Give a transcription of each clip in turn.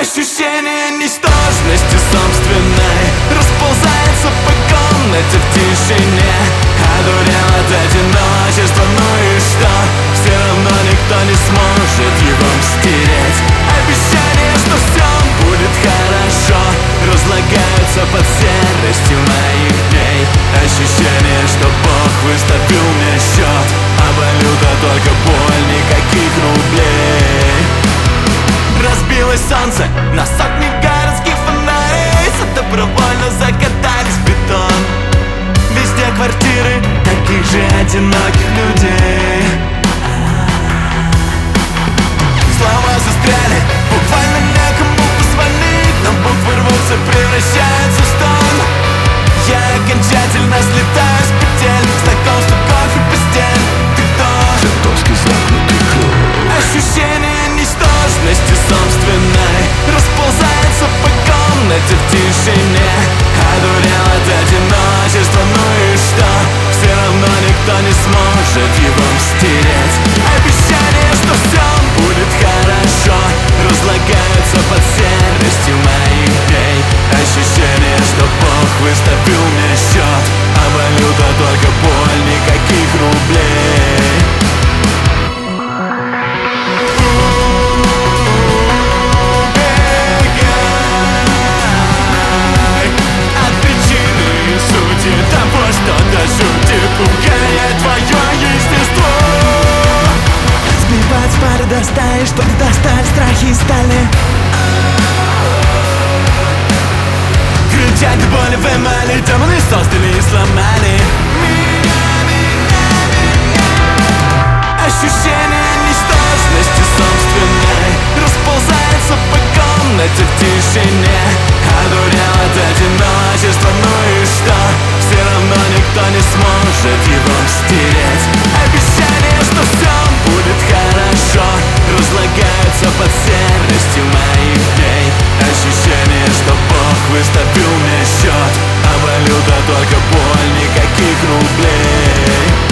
Ощущение ничтожности собственной расползается по комнате в тишине. Одурел от одиночества, ну и что? Все равно никто не сможет его стереть. Обещание, что все будет хорошо, разлагаются под серостью моих дней. Ощущение, что Бог выставил мне счет, а валюта только боль, никаких рублей. Разбилось солнце на сотни городских фонарей, добровольно закатались в бетон. Везде квартиры таких же одиноких людей. Слова застряли, буквально некому позвонить, но буквы рвутся, превращаются в стон. Я окончательно слетаю с петель, знакомство, кофе, постель. Ты кто? Чертовски замкнутый круг. Ощущение ничтожности собственной расползается по комнате в тишине. Одурел от одиночества, ну и что? Все равно никто не сможет его стереть. Обещание, что все будет хорошо, разлагаются под серостью моих дней. Ощущение, что Бог выставил мне счет, а валюта только боль, никаких рублей. Того, что до жути пугает твое естество. Сбивать с пары до стаи, чтобы достать страхи из стали. Кричать до боли в эмали, демоны создали и сломали меня. Ощущение ничтожности собственной расползается по комнате в тишине. Одурел от одиночества, ну и что? Все равно никто не сможет его стереть. Обещание, что все будет хорошо, разлагаются под серостью моих дней. Ощущение, что Бог выставил мне счет, а валюта только боль, никаких рублей.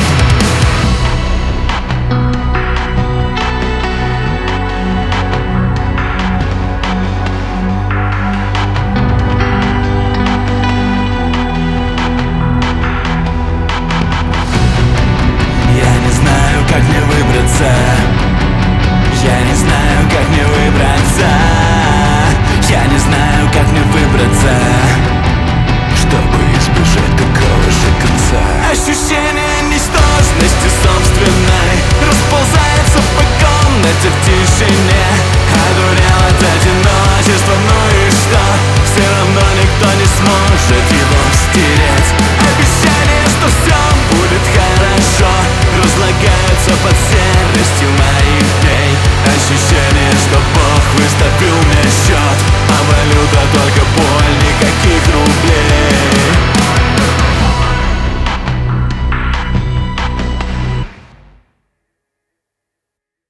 Я не знаю, как мне выбраться. Я не знаю, как мне выбраться, чтобы избежать такого же конца. Ощущение ничтожности собственной расползается по комнате в тишине. Одурел от одиночества, ну и что? Все равно никто не сможет его стереть. Обещание, что все будет хорошо, разлагаются под серостью моих дней. Ощущение, что Бог выставил мне счет, а валюта только боль, никаких